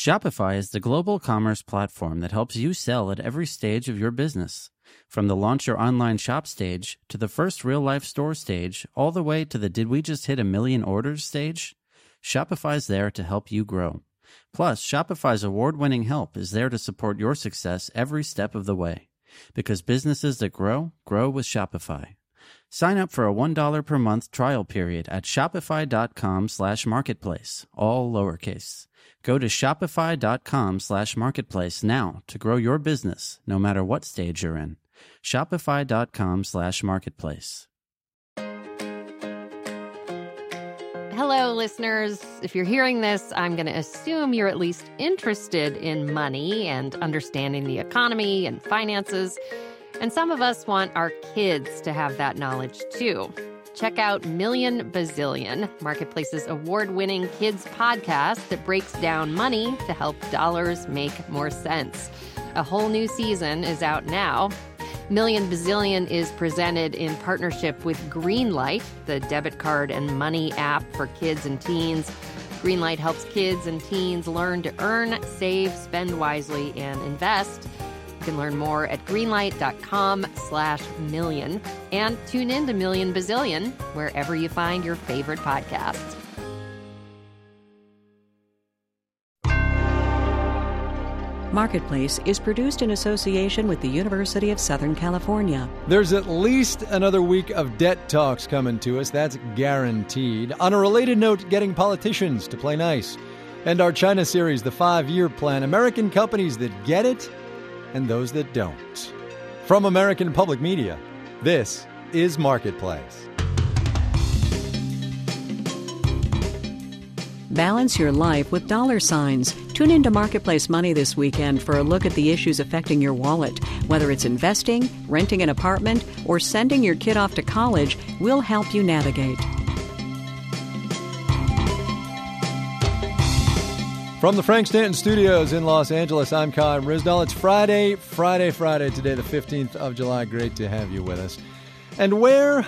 Shopify is the global commerce platform that helps you sell at every stage of your business. From the launch your online shop stage to the first real-life store stage, all the way to the did we just hit a million orders stage, Shopify's there to help you grow. Plus, Shopify's award-winning help is there to support your success every step of the way. Because businesses that grow, grow with Shopify. Sign up for a $1 per month trial period at shopify.com/marketplace, all lowercase. Go to shopify.com/marketplace now to grow your business, no matter what stage you're in. Shopify.com/marketplace. Hello, listeners. If you're hearing this, I'm going to assume you're at least interested in money and understanding the economy and finances. And some of us want our kids to have that knowledge, too. Check out Million Bazillion, Marketplace's award-winning kids podcast that breaks down money to help dollars make more sense. A whole new season is out now. Million Bazillion is presented in partnership with Greenlight, the debit card and money app for kids and teens. Greenlight helps kids and teens learn to earn, save, spend wisely, and invest. You can learn more at greenlight.com/million and tune in to Million Bazillion wherever you find your favorite podcasts. Marketplace is produced in association with the University of Southern California. There's at least another week of debt talks coming to us. That's guaranteed. On a related note, getting politicians to play nice. And our China series, the 5-year plan. American companies that get it and those that don't. From American Public Media, this is Marketplace. Balance your life with dollar signs. Tune into Marketplace Money this weekend for a look at the issues affecting your wallet. Whether it's investing, renting an apartment, or sending your kid off to college, we'll help you navigate. From the Frank Stanton Studios in Los Angeles, I'm Chaim Risdal. It's Friday today, the 15th of July. Great to have you with us. And where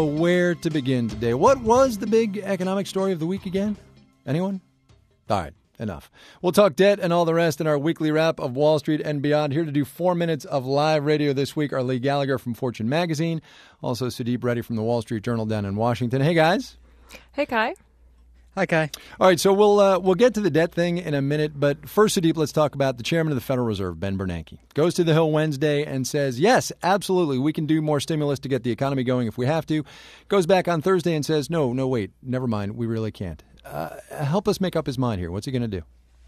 to begin today? What was the big economic story of the week again? Anyone? All right, enough. We'll talk debt and all the rest in our weekly wrap of Wall Street and beyond. Here to do 4 minutes of live radio this week are Lee Gallagher from Fortune Magazine, also Sudeep Reddy from the Wall Street Journal down in Washington. Hey, guys. Hey, Kai. Hi, Kai. All right, so we'll get to the debt thing in a minute, but first, Sudeep, let's talk about the chairman of the Federal Reserve, Ben Bernanke. Goes to the Hill Wednesday and says, yes, absolutely, we can do more stimulus to get the economy going if we have to. Goes back on Thursday and says, no, wait, never mind, we really can't. Help us make up his mind here. What's he going to do?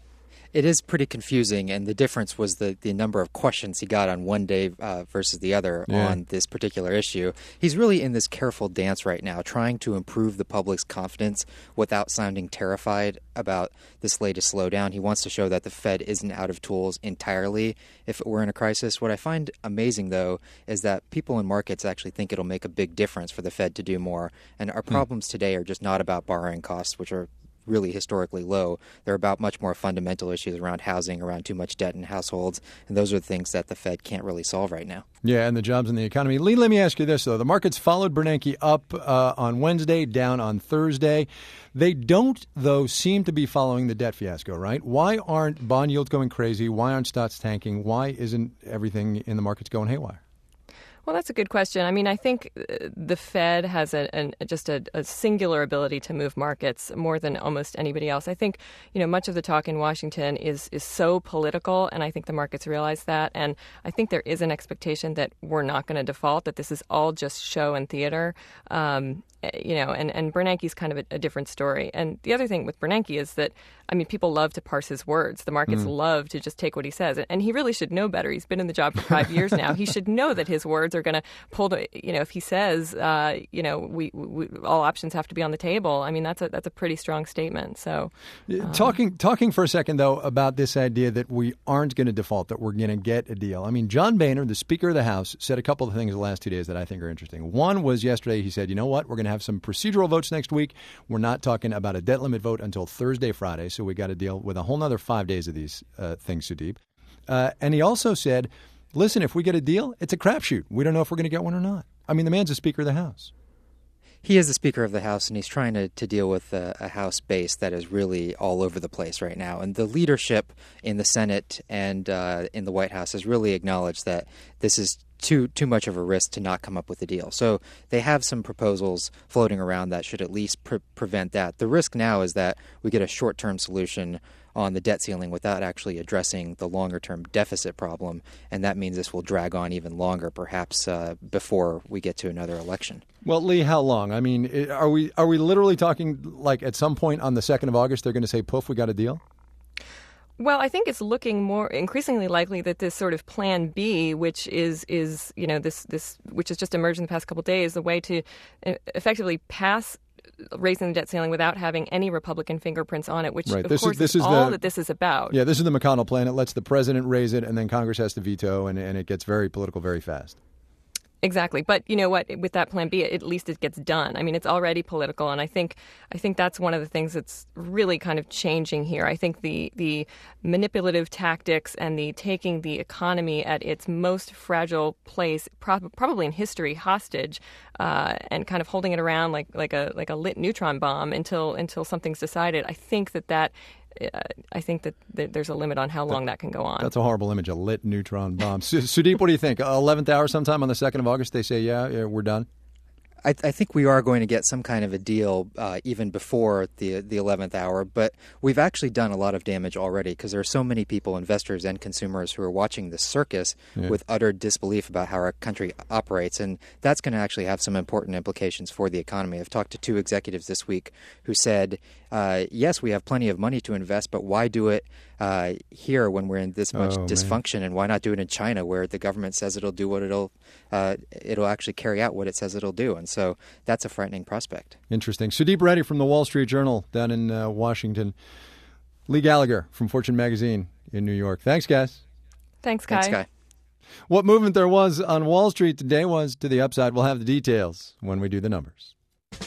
It is pretty confusing, and the difference was the number of questions he got on one day versus the other on this particular issue. He's really in this careful dance right now, trying to improve the public's confidence without sounding terrified about this latest slowdown. He wants to show that the Fed isn't out of tools entirely if it were in a crisis. What I find amazing, though, is that people in markets actually think it'll make a big difference for the Fed to do more. And our problems today are just not about borrowing costs, which are really historically low. They're about much more fundamental issues around housing, around too much debt in households, and those are the things that the Fed can't really solve right now. Yeah, and the jobs in the economy. Lee, let me ask you this, though. The markets followed Bernanke up on Wednesday, down on Thursday. They don't, though, seem to be following the debt fiasco, right? Why aren't bond yields going crazy? Why aren't stocks tanking? Why isn't everything in the markets going haywire? Well, that's a good question. I mean, I think the Fed has just a singular ability to move markets more than almost anybody else. I think, much of the talk in Washington is so political, and I think the markets realize that. And I think there is an expectation that we're not going to default, that this is all just show and theater. And Bernanke's kind of a different story. And the other thing with Bernanke is that, people love to parse his words. The markets love to just take what he says. And he really should know better. He's been in the job for 5 years now. He should know that his words are going to pull if he says, we all options have to be on the table. That's a pretty strong statement. So talking for a second, though, about this idea that we aren't going to default, that we're going to get a deal. John Boehner, the Speaker of the House, said a couple of things the last 2 days that I think are interesting. One was yesterday. He said, you know what, we're going to have some procedural votes next week. We're not talking about a debt limit vote until Thursday, Friday. So we got to deal with a whole nother 5 days of these things, Sudeep. And he also said, listen, if we get a deal, it's a crapshoot. We don't know if we're going to get one or not. The man's a Speaker of the House. He is the Speaker of the House, and he's trying to deal with a House base that is really all over the place right now. And the leadership in the Senate and in the White House has really acknowledged that this is too much of a risk to not come up with a deal. So they have some proposals floating around that should at least prevent that. The risk now is that we get a short-term solution on the debt ceiling without actually addressing the longer-term deficit problem, and that means this will drag on even longer, perhaps before we get to another election. Well, Lee, how long? I mean, are we literally talking like at some point on the 2nd of August they're going to say, poof, we got a deal? Well, I think it's looking more increasingly likely that this sort of Plan B, which is this which has just emerged in the past couple of days, the way to effectively pass raising the debt ceiling without having any Republican fingerprints on it, which, right. This is all that this is about. Yeah, this is the McConnell plan. It lets the president raise it, and then Congress has to veto, and it gets very political very fast. Exactly. But you know what? With that Plan B, at least it gets done. I mean, it's already political, and I think that's one of the things that's really kind of changing here. I think the manipulative tactics and the taking the economy at its most fragile place, probably in history, hostage, and kind of holding it around like a lit neutron bomb until something's decided. I think that there's a limit on how long that can go on. That's a horrible image, a lit neutron bomb. Sudeep, what do you think? 11th hour sometime on the 2nd of August, they say, yeah, we're done? I think we are going to get some kind of a deal even before the 11th hour, but we've actually done a lot of damage already because there are so many people, investors and consumers, who are watching this circus with utter disbelief about how our country operates, and that's going to actually have some important implications for the economy. I've talked to 2 executives this week who said, yes, we have plenty of money to invest, but why do it here when we're in this much dysfunction, and why not do it in China where the government says it'll do what it'll actually carry out what it says it'll do. And so that's a frightening prospect. Interesting. Sudeep Reddy from the Wall Street Journal down in Washington. Lee Gallagher from Fortune Magazine in New York. Thanks, guys. Thanks, Kai. Thanks, Kai. What movement there was on Wall Street today was to the upside. We'll have the details when we do the numbers.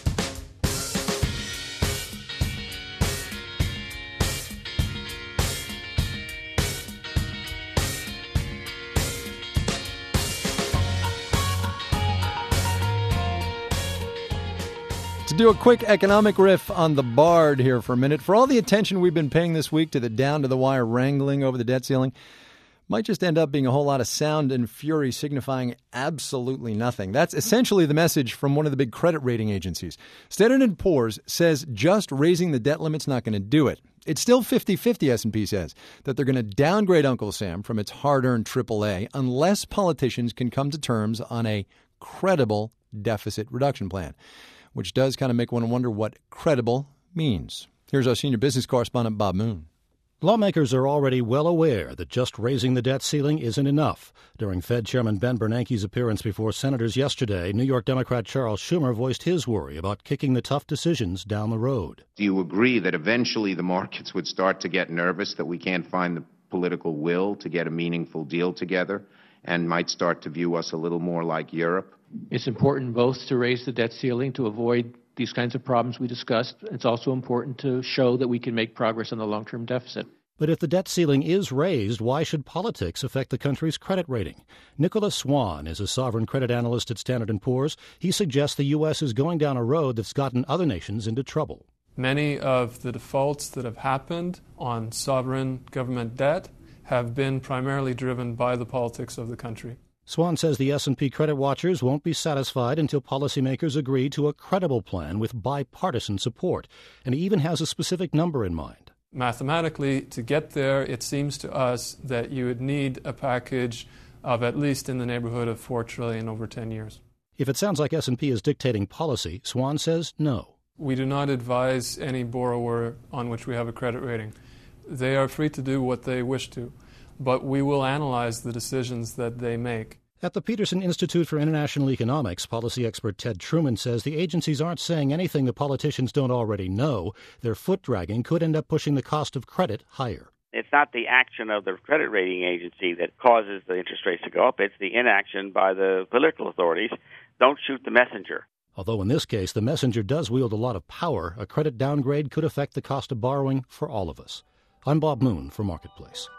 Do a quick economic riff on the Bard here for a minute. For all the attention we've been paying this week to the down-to-the-wire wrangling over the debt ceiling, might just end up being a whole lot of sound and fury signifying absolutely nothing. That's essentially the message from one of the big credit rating agencies. Standard & Poor's says just raising the debt limit's not going to do it. It's still 50-50, S&P says, that they're going to downgrade Uncle Sam from its hard-earned AAA unless politicians can come to terms on a credible deficit reduction plan, which does kind of make one wonder what credible means. Here's our senior business correspondent, Bob Moon. Lawmakers are already well aware that just raising the debt ceiling isn't enough. During Fed Chairman Ben Bernanke's appearance before senators yesterday, New York Democrat Charles Schumer voiced his worry about kicking the tough decisions down the road. Do you agree that eventually the markets would start to get nervous that we can't find the political will to get a meaningful deal together and might start to view us a little more like Europe? It's important both to raise the debt ceiling to avoid these kinds of problems we discussed. It's also important to show that we can make progress on the long-term deficit. But if the debt ceiling is raised, why should politics affect the country's credit rating? Nicholas Swan is a sovereign credit analyst at Standard & Poor's. He suggests the U.S. is going down a road that's gotten other nations into trouble. Many of the defaults that have happened on sovereign government debt have been primarily driven by the politics of the country. Swan says the S&P credit watchers won't be satisfied until policymakers agree to a credible plan with bipartisan support, and he even has a specific number in mind. Mathematically, to get there, it seems to us that you would need a package of at least in the neighborhood of $4 trillion over 10 years. If it sounds like S&P is dictating policy, Swan says no. We do not advise any borrower on which we have a credit rating. They are free to do what they wish to, but we will analyze the decisions that they make. At the Peterson Institute for International Economics, policy expert Ted Truman says the agencies aren't saying anything the politicians don't already know. Their foot-dragging could end up pushing the cost of credit higher. It's not the action of the credit rating agency that causes the interest rates to go up. It's the inaction by the political authorities. Don't shoot the messenger. Although in this case, the messenger does wield a lot of power, a credit downgrade could affect the cost of borrowing for all of us. I'm Bob Moon for Marketplace.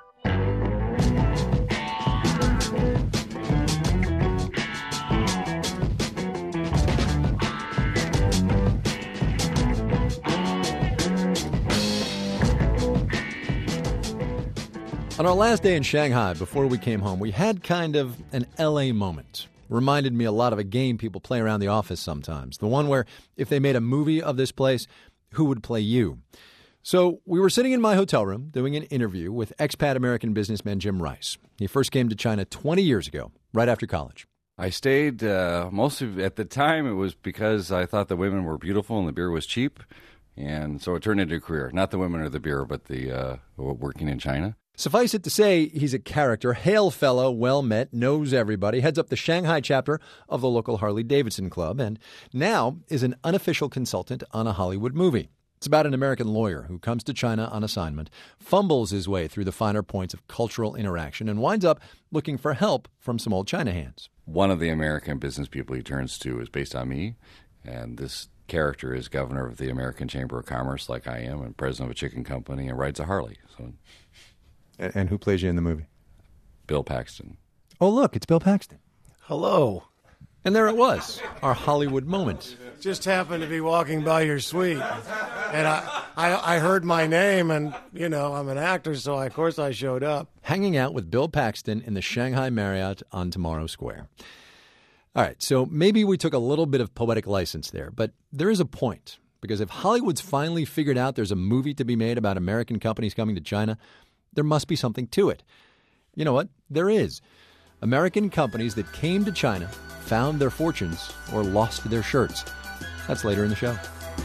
On our last day in Shanghai, before we came home, we had kind of an L.A. moment. Reminded me a lot of a game people play around the office sometimes. The one where if they made a movie of this place, who would play you? So we were sitting in my hotel room doing an interview with expat American businessman Jim Rice. He first came to China 20 years ago, right after college. I stayed mostly at the time. It was because I thought the women were beautiful and the beer was cheap. And so it turned into a career. Not the women or the beer, but the working in China. Suffice it to say, he's a character, hail fellow, well met, knows everybody, heads up the Shanghai chapter of the local Harley-Davidson Club, and now is an unofficial consultant on a Hollywood movie. It's about an American lawyer who comes to China on assignment, fumbles his way through the finer points of cultural interaction, and winds up looking for help from some old China hands. One of the American business people he turns to is based on me, and this character is governor of the American Chamber of Commerce, like I am, and president of a chicken company, and rides a Harley. So. And who plays you in the movie? Bill Paxton. Oh, look, it's Bill Paxton. Hello. And there it was, our Hollywood moment. Just happened to be walking by your suite, and I heard my name, and, you know, I'm an actor, so of course I showed up. Hanging out with Bill Paxton in the Shanghai Marriott on Tomorrow Square. All right, so maybe we took a little bit of poetic license there, but there is a point, because if Hollywood's finally figured out there's a movie to be made about American companies coming to China, there must be something to it. You know what? There is. American companies that came to China, found their fortunes, or lost their shirts. That's later in the show.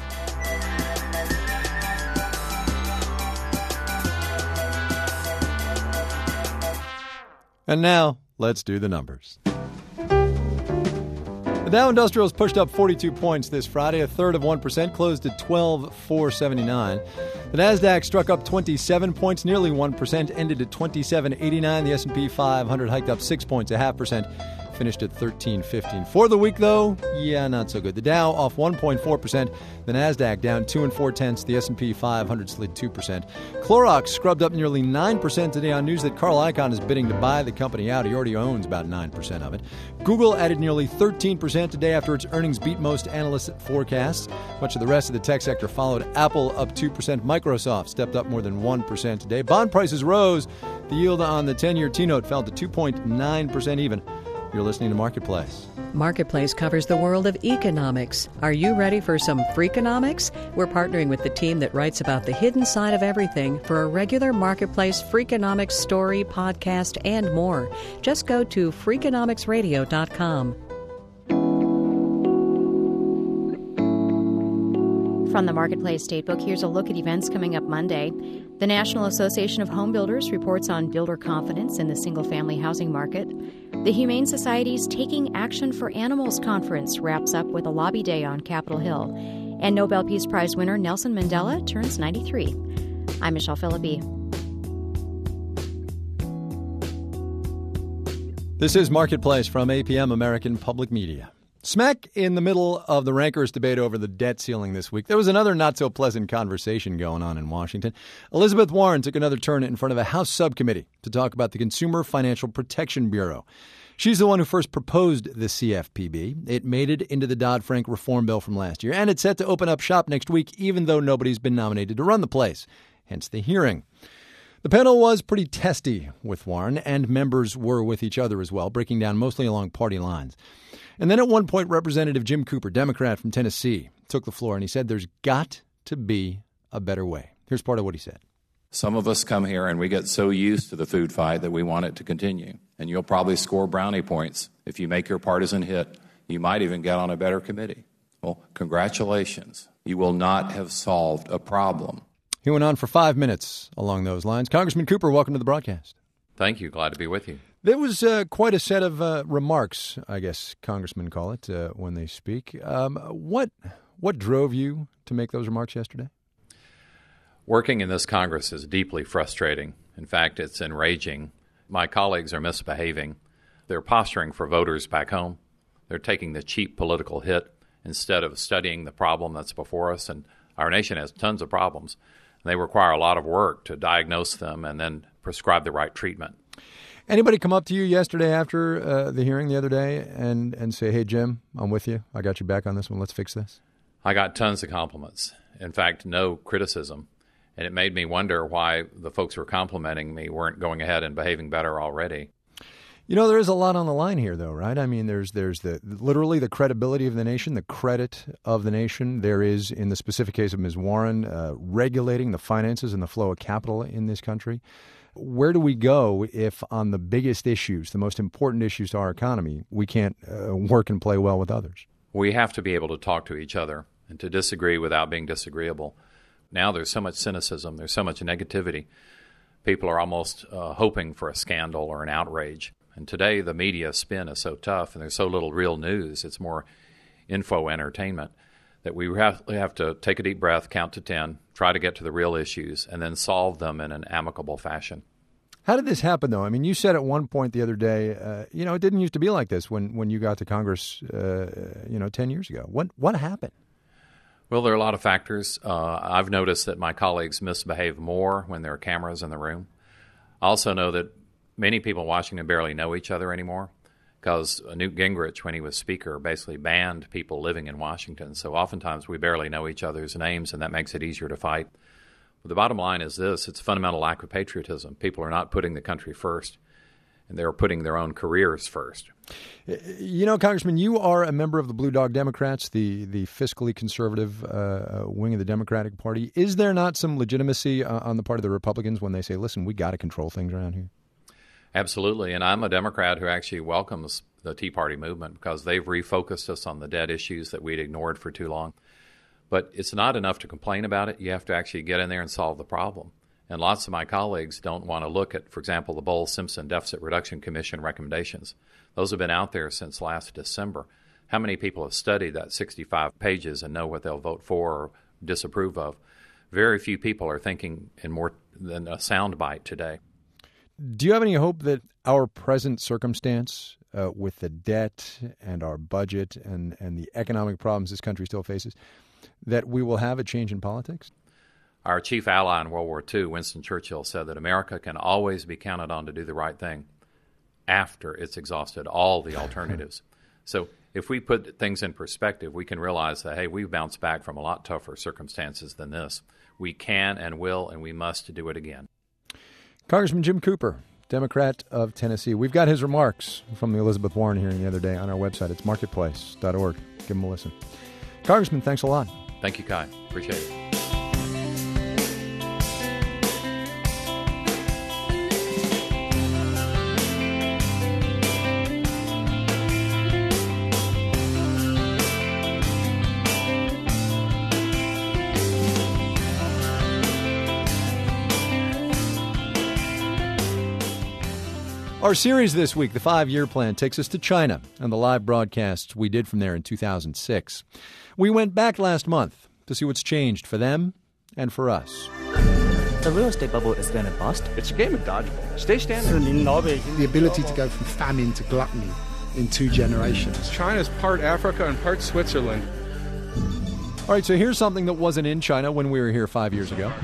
And now, let's do the numbers. The Dow Industrials pushed up 42 points this Friday, a third of 1%, closed at 12,479. The Nasdaq struck up 27 points, nearly 1%, ended at 2789. The S&P 500 hiked up 6 points, 0.5%, finished at 1315. For the week, though, not so good. The Dow off 1.4%, the Nasdaq down 2 4/10. The S&P 500 slid 2%. Clorox scrubbed up nearly 9% today on news that Carl Icahn is bidding to buy the company out. He already owns about 9% of it. Google added nearly 13% today after its earnings beat most analysts' forecasts. Much of the rest of the tech sector followed. Apple up 2%. Microsoft stepped up more than 1% today. Bond prices rose. The yield on the 10-year T-note fell to 2.9% even. You're listening to Marketplace. Marketplace covers the world of economics. Are you ready for some Freakonomics? We're partnering with the team that writes about the hidden side of everything for a regular Marketplace Freakonomics story, podcast, and more. Just go to Freakonomicsradio.com. From the Marketplace Statebook, here's a look at events coming up Monday. The National Association of Home Builders reports on builder confidence in the single-family housing market. The Humane Society's Taking Action for Animals conference wraps up with a lobby day on Capitol Hill. And Nobel Peace Prize winner Nelson Mandela turns 93. I'm Michelle Philippi. This is Marketplace from APM American Public Media. Smack in the middle of the rancorous debate over the debt ceiling this week, there was another not-so-pleasant conversation going on in Washington. Elizabeth Warren took another turn in front of a House subcommittee to talk about the Consumer Financial Protection Bureau. She's the one who first proposed the CFPB. It made it into the Dodd-Frank reform bill from last year, and it's set to open up shop next week, even though nobody's been nominated to run the place, hence the hearing. The panel was pretty testy with Warren, and members were with each other as well, breaking down mostly along party lines. And then at one point, Representative Jim Cooper, Democrat from Tennessee, took the floor and he said there's got to be a better way. Here's part of what he said. Some of us come here and we get so used to the food fight that we want it to continue. And you'll probably score brownie points if you make your partisan hit. You might even get on a better committee. Well, congratulations. You will not have solved a problem. He went on for 5 minutes along those lines. Congressman Cooper, welcome to the broadcast. Thank you. Glad to be with you. There was quite a set of remarks, I guess congressmen call it, when they speak. What drove you to make those remarks yesterday? Working in this Congress is deeply frustrating. In fact, it's enraging. My colleagues are misbehaving. They're posturing for voters back home. They're taking the cheap political hit instead of studying the problem that's before us. And our nation has tons of problems. And they require a lot of work to diagnose them and then prescribe the right treatment. Anybody come up to you yesterday after the hearing the other day and say, hey, Jim, I'm with you. I got you back on this one. Let's fix this? I got tons of compliments. In fact, no criticism. And it made me wonder why the folks who were complimenting me weren't going ahead and behaving better already. You know, there is a lot on the line here, though, right? I mean, there's literally the credibility of the nation, the credit of the nation. There is, in the specific case of Ms. Warren, regulating the finances and the flow of capital in this country. Where do we go if on the biggest issues, the most important issues to our economy, we can't work and play well with others? We have to be able to talk to each other and to disagree without being disagreeable. Now there's so much cynicism, there's so much negativity. People are almost hoping for a scandal or an outrage. And today the media spin is so tough and there's so little real news. It's more info entertainment that we have to take a deep breath, count to 10, try to get to the real issues, and then solve them in an amicable fashion. How did this happen, though? I mean, you said at one point the other day, it didn't used to be like this when you got to Congress, 10 years ago. What happened? Well, there are a lot of factors. I've noticed that my colleagues misbehave more when there are cameras in the room. I also know that many people in Washington barely know each other anymore because Newt Gingrich, when he was Speaker, basically banned people living in Washington. So oftentimes we barely know each other's names, and that makes it easier to fight. But the bottom line is this. It's a fundamental lack of patriotism. People are not putting the country first, and they're putting their own careers first. You know, Congressman, you are a member of the Blue Dog Democrats, the fiscally conservative wing of the Democratic Party. Is there not some legitimacy on the part of the Republicans when they say, listen, we got to control things around here? Absolutely, and I'm a Democrat who actually welcomes the Tea Party movement because they've refocused us on the dead issues that we'd ignored for too long. But it's not enough to complain about it. You have to actually get in there and solve the problem. And lots of my colleagues don't want to look at, for example, the Bowles-Simpson Deficit Reduction Commission recommendations. Those have been out there since last December. How many people have studied that 65 pages and know what they'll vote for or disapprove of? Very few people are thinking in more than a soundbite today. Do you have any hope that our present circumstance with the debt and our budget and the economic problems this country still faces, that we will have a change in politics? Our chief ally in World War II, Winston Churchill, said that America can always be counted on to do the right thing after it's exhausted all the alternatives. So if we put things in perspective, we can realize that, hey, we've bounced back from a lot tougher circumstances than this. We can and will and we must do it again. Congressman Jim Cooper, Democrat of Tennessee. We've got his remarks from the Elizabeth Warren hearing the other day on our website. It's marketplace.org. Give him a listen. Congressman, thanks a lot. Thank you, Kai. Appreciate it. Our series this week, the 5-year plan, takes us to China and the live broadcasts we did from there in 2006. We went back last month to see what's changed for them and for us. The real estate bubble is going to bust. It's a game of dodgeball. Stay standing. The ability to go from famine to gluttony in 2 generations. China's part Africa and part Switzerland. All right, so here's something that wasn't in China when we were here 5 years ago.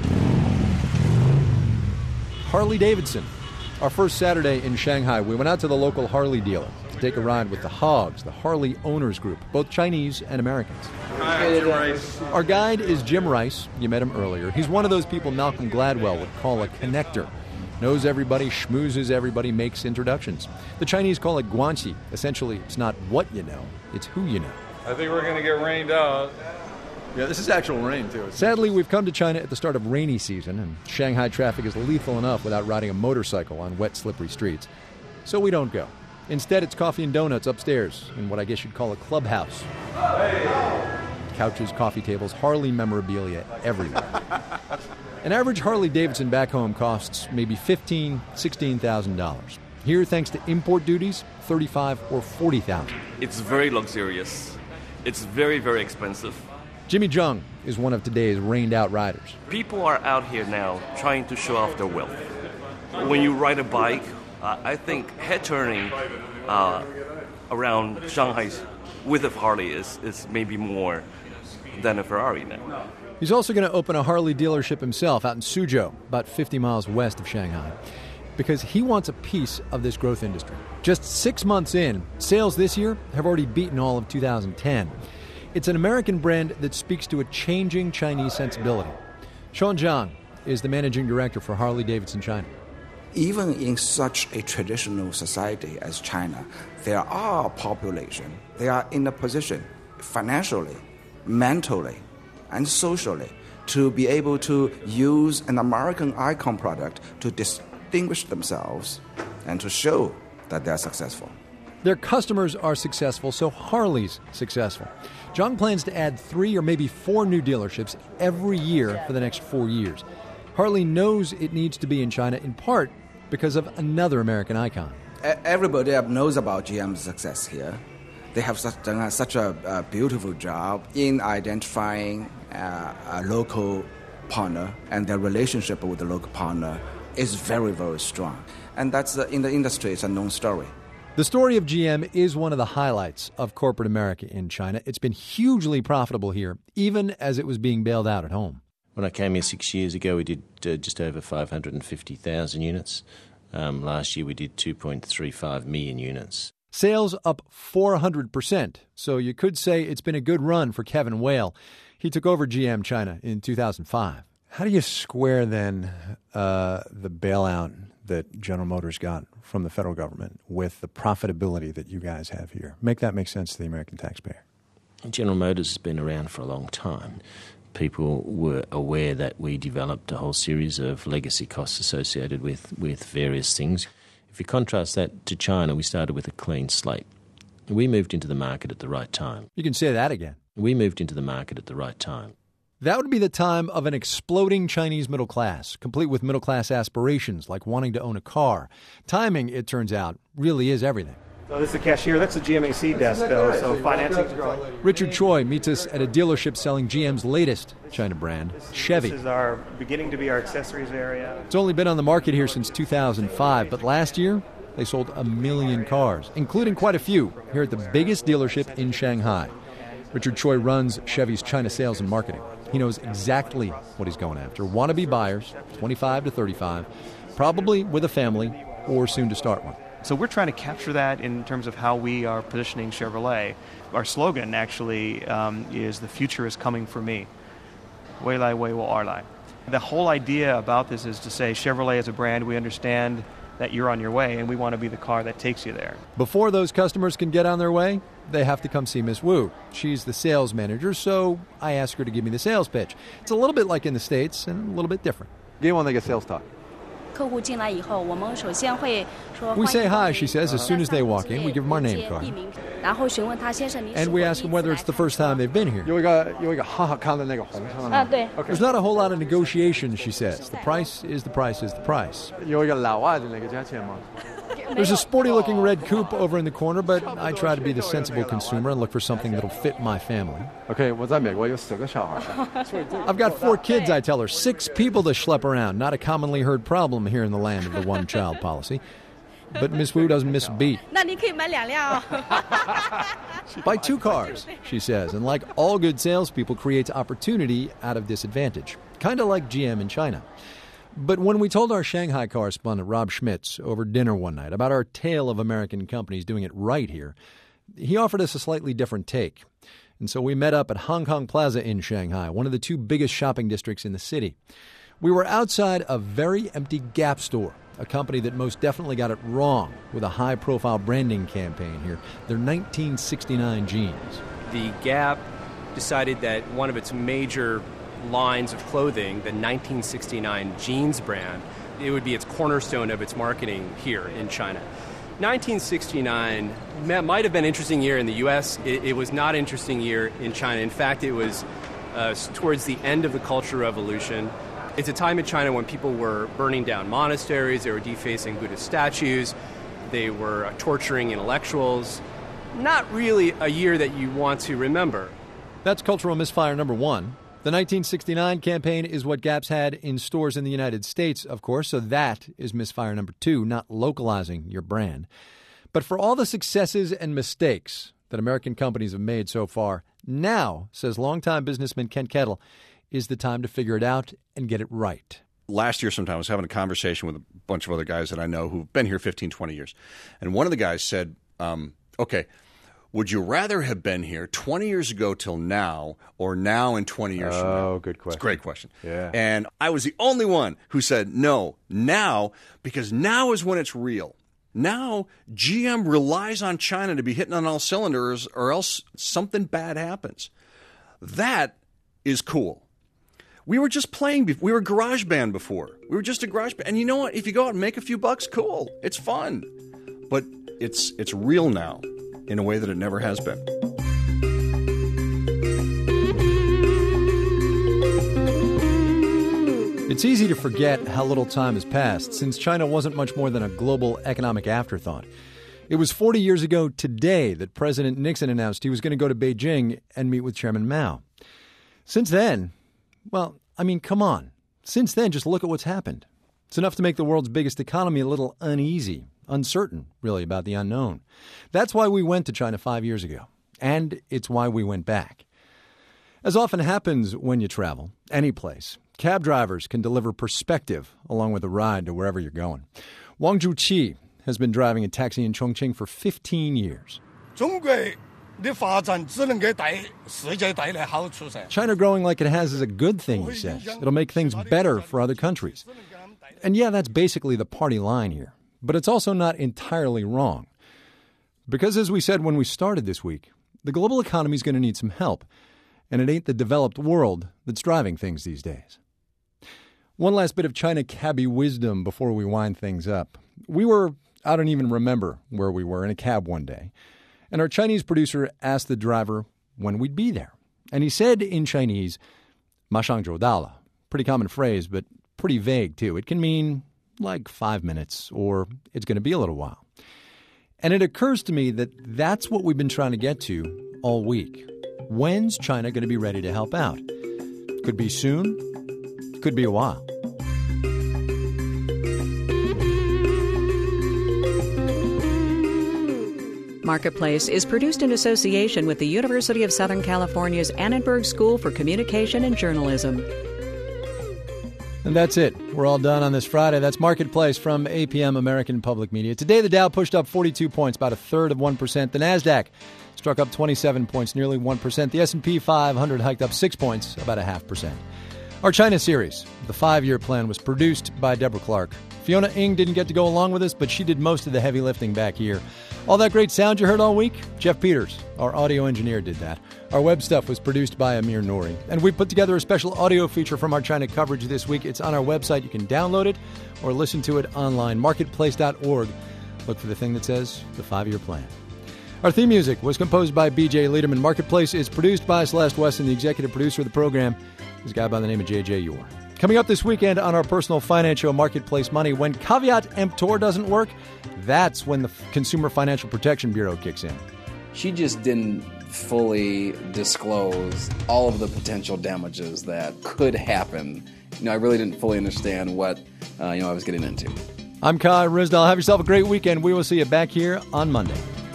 Harley-Davidson. Our first Saturday in Shanghai, we went out to the local Harley dealer to take a ride with the Hogs, the Harley Owners Group, both Chinese and Americans. Hi, Jim Rice. Our guide is Jim Rice. You met him earlier. He's one of those people Malcolm Gladwell would call a connector. Knows everybody, schmoozes everybody, makes introductions. The Chinese call it guanxi. Essentially, it's not what you know, it's who you know. I think we're going to get rained out. Yeah, this is actual rain, too. Sadly, we've come to China at the start of rainy season, and Shanghai traffic is lethal enough without riding a motorcycle on wet, slippery streets. So we don't go. Instead, it's coffee and donuts upstairs in what I guess you'd call a clubhouse. Couches, coffee tables, Harley memorabilia everywhere. An average Harley-Davidson back home costs maybe $15,000, $16,000. Here, thanks to import duties, $35,000 or $40,000. It's very luxurious. It's very, very expensive. Jimmy Jung is one of today's rained-out riders. People are out here now trying to show off their wealth. When you ride a bike, I think head-turning around Shanghai with a Harley is maybe more than a Ferrari now. He's also going to open a Harley dealership himself out in Suzhou, about 50 miles west of Shanghai, because he wants a piece of this growth industry. Just 6 months in, sales this year have already beaten all of 2010. It's an American brand that speaks to a changing Chinese sensibility. Sean Zhang is the managing director for Harley-Davidson China. Even in such a traditional society as China, there are a population. They are in a position financially, mentally, and socially to be able to use an American icon product to distinguish themselves and to show that they're successful. Their customers are successful, so Harley's successful. Zhang plans to add 3 or maybe 4 new dealerships every year for the next 4 years. Harley knows it needs to be in China in part because of another American icon. Everybody knows about GM's success here. They have done such a beautiful job in identifying a local partner, and their relationship with the local partner is very, very strong. And that's in the industry, it's a known story. The story of GM is one of the highlights of corporate America in China. It's been hugely profitable here, even as it was being bailed out at home. When I came here 6 years ago, we did just over 550,000 units. Last year, we did 2.35 million units. Sales up 400%. So you could say it's been a good run for Kevin Whale. He took over GM China in 2005. How do you square then the bailout that General Motors got from the federal government with the profitability that you guys have here? Make that make sense to the American taxpayer. General Motors has been around for a long time. People were aware that we developed a whole series of legacy costs associated with various things. If you contrast that to China, we started with a clean slate. We moved into the market at the right time. You can say that again. We moved into the market at the right time. That would be the time of an exploding Chinese middle class, complete with middle-class aspirations like wanting to own a car. Timing, it turns out, really is everything. So this is the cashier. That's the GMAC desk, though, so financing's growing. Richard Choi meets us at a dealership selling GM's latest China brand, Chevy. This is beginning to be our accessories area. It's only been on the market here since 2005, but last year they sold 1 million cars, including quite a few here at the biggest dealership in Shanghai. Richard Choi runs Chevy's China sales and marketing. He knows exactly what he's going after. Wannabe buyers, 25 to 35, probably with a family or soon to start one. So we're trying to capture that in terms of how we are positioning Chevrolet. Our slogan actually is "The future is coming for me." 未来为我而来. The whole idea about this is to say Chevrolet is a brand. We understand that you're on your way, and we want to be the car that takes you there. Before those customers can get on their way, they have to come see Miss Wu. She's the sales manager, so I ask her to give me the sales pitch. It's a little bit like in the States and a little bit different. Give one like a sales talk. We say hi, she says, as soon as they walk in. We give them our name card. And we ask them whether it's the first time they've been here. There's not a whole lot of negotiation, she says. The price is the price is the price. There's a sporty-looking red coupe over in the corner, but I try to be the sensible consumer and look for something that'll fit my family. I've got 4 kids, I tell her. 6 people to schlep around. Not a commonly heard problem here in the land of the one-child policy. But Miss Wu doesn't miss a beat. Buy 2 cars, she says, and like all good salespeople, creates opportunity out of disadvantage. Kind of like GM in China. But when we told our Shanghai correspondent, Rob Schmitz, over dinner one night about our tale of American companies doing it right here, he offered us a slightly different take. And so we met up at Hong Kong Plaza in Shanghai, one of the 2 biggest shopping districts in the city. We were outside a very empty Gap store, a company that most definitely got it wrong with a high-profile branding campaign here, their 1969 jeans. The Gap decided that one of its major lines of clothing, the 1969 jeans brand, it would be its cornerstone of its marketing here in China. 1969 might have been an interesting year in the U.S. It was not an interesting year in China. In fact, it was towards the end of the Cultural Revolution. It's a time in China when people were burning down monasteries, they were defacing Buddhist statues, they were torturing intellectuals. Not really a year that you want to remember. That's cultural misfire number 1. The 1969 campaign is what Gap's had in stores in the United States, of course, so that is misfire number 2, not localizing your brand. But for all the successes and mistakes that American companies have made so far, now, says longtime businessman Ken Kettle, is the time to figure it out and get it right. Last year sometime I was having a conversation with a bunch of other guys that I know who've been here 15, 20 years. And one of the guys said, okay, would you rather have been here 20 years ago till now or now and 20 years from now? Oh, good question. It's a great question. Yeah. And I was the only one who said no, now, because now is when it's real. Now, GM relies on China to be hitting on all cylinders or else something bad happens. That is cool. We were just playing. We were garage band before. We were just a garage band. And you know what? If you go out and make a few bucks, cool. It's fun. But it's real now in a way that it never has been. It's easy to forget how little time has passed since China wasn't much more than a global economic afterthought. It was 40 years ago today that President Nixon announced he was going to go to Beijing and meet with Chairman Mao. Since then, well, I mean, come on. Since then, just look at what's happened. It's enough to make the world's biggest economy a little uneasy, uncertain, really, about the unknown. That's why we went to China 5 years ago, and it's why we went back. As often happens when you travel, any place, cab drivers can deliver perspective along with a ride to wherever you're going. Wang Zhuqi has been driving a taxi in Chongqing for 15 years. China growing like it has is a good thing, he says. It'll make things better for other countries. And yeah, that's basically the party line here. But it's also not entirely wrong. Because as we said when we started this week, the global economy is going to need some help. And it ain't the developed world that's driving things these days. One last bit of China cabbie wisdom before we wind things up. I don't even remember where we were, in a cab one day. And our Chinese producer asked the driver when we'd be there. And he said in Chinese, 马上就到了. Pretty common phrase, but pretty vague too. It can mean like 5 minutes or it's going to be a little while. And it occurs to me that that's what we've been trying to get to all week. When's China going to be ready to help out? Could be soon, could be a while. Marketplace is produced in association with the University of Southern California's Annenberg School for Communication and Journalism. And that's it. We're all done on this Friday. That's Marketplace from APM American Public Media. Today, the Dow pushed up 42 points, about a third of 1%. The NASDAQ struck up 27 points, nearly 1%. The S&P 500 hiked up 6 points, about 0.5%. Our China series, the 5-year plan, was produced by Deborah Clark. Fiona Ng didn't get to go along with us, but she did most of the heavy lifting back here. All that great sound you heard all week, Jeff Peters, our audio engineer, did that. Our web stuff was produced by Amir Nouri. And we put together a special audio feature from our China coverage this week. It's on our website. You can download it or listen to it online, marketplace.org. Look for the thing that says the 5-year plan. Our theme music was composed by B.J. Liederman. Marketplace is produced by Celeste Weston, the executive producer of the program. This guy by the name of J.J. Yor. Coming up this weekend on our personal finance show, Marketplace Money, when caveat emptor doesn't work, that's when the Consumer Financial Protection Bureau kicks in. She just didn't fully disclose all of the potential damages that could happen. I really didn't fully understand what I was getting into. I'm Kai Ryssdal. Have yourself a great weekend. We will see you back here on Monday.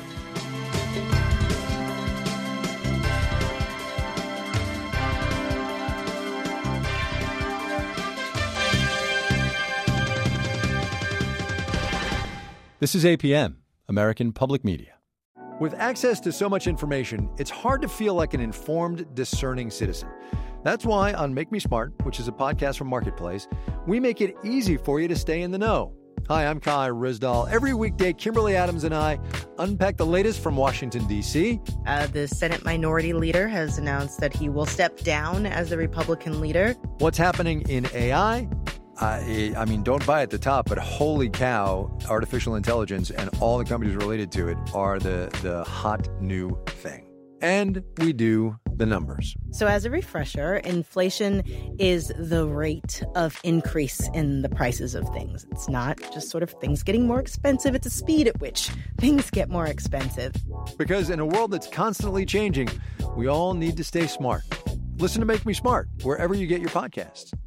This is APM, American Public Media. With access to so much information, it's hard to feel like an informed, discerning citizen. That's why on Make Me Smart, which is a podcast from Marketplace, we make it easy for you to stay in the know. Hi, I'm Kai Ryssdal. Every weekday, Kimberly Adams and I unpack the latest from Washington, D.C. The Senate Minority Leader has announced that he will step down as the Republican leader. What's happening in AI? I mean, don't buy at the top, but holy cow, artificial intelligence and all the companies related to it are the hot new thing. And we do the numbers. So as a refresher, inflation is the rate of increase in the prices of things. It's not just sort of things getting more expensive. It's a speed at which things get more expensive. Because in a world that's constantly changing, we all need to stay smart. Listen to Make Me Smart wherever you get your podcasts.